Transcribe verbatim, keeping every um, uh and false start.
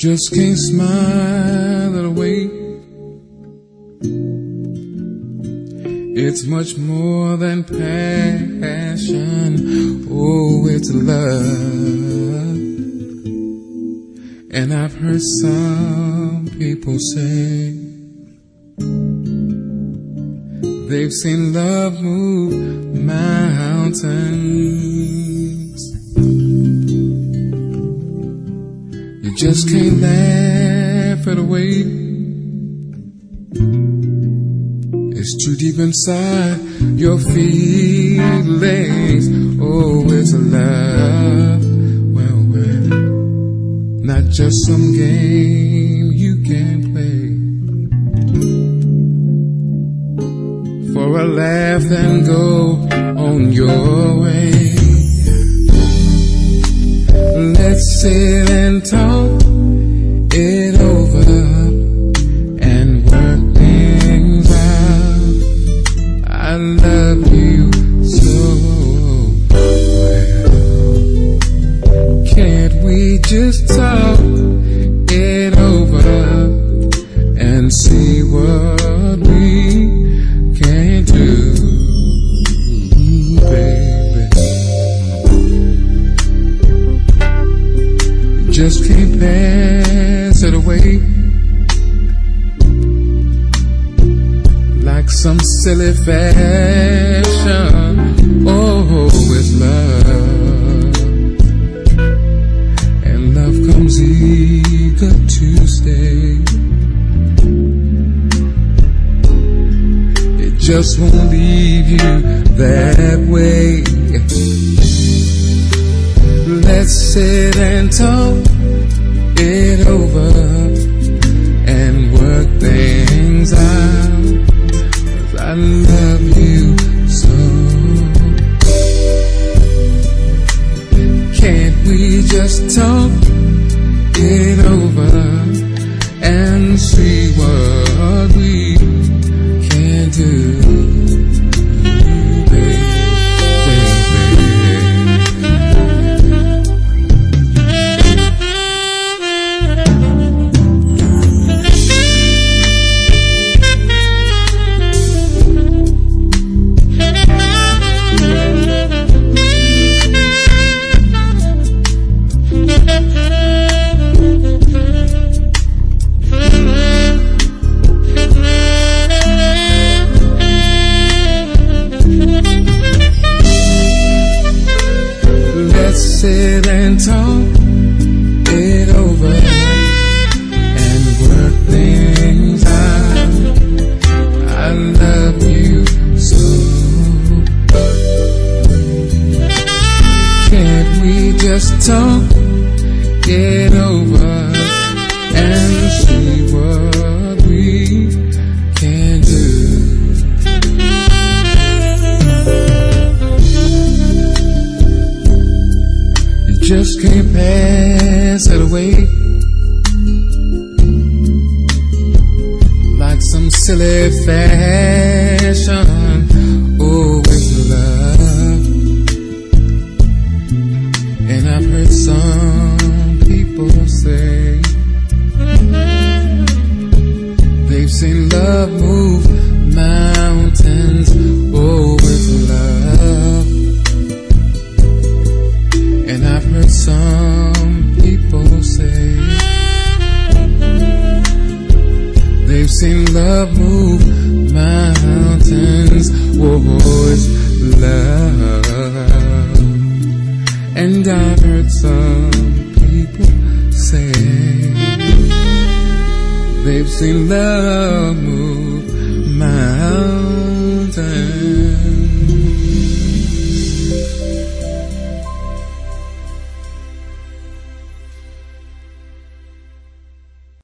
just can't smile it away. It's much more than passion. Oh, it's love. And I've heard some people say they've seen love move mountains. You just can't laugh it away. It's too deep inside your feelings. Oh, it's a love. Well, well, not just some game you can play. For a laugh, then go on your way. Let's sit and talk it over and work things out. I love you so well. Can't we just talk it over and see what we can do, baby? You just can't pass it away like some silly fashion. Oh, it's love, and love comes eager to stay. It just won't leave you that way. Let's sit and talk it over and work things out. I love you so. Can't we just talk it over and see what we can do, baby, sit and talk it over and work things out. I love you so. Can't we just talk it over and see what we can do? Just can't pass it away like some silly fashion. Oh, it's love. And I've heard some people say they've seen love move mountains. Oh, it's love. And I've heard some people say they've seen love move mountains. Whoa, it's love. And I've heard some people say they've seen love move mountains.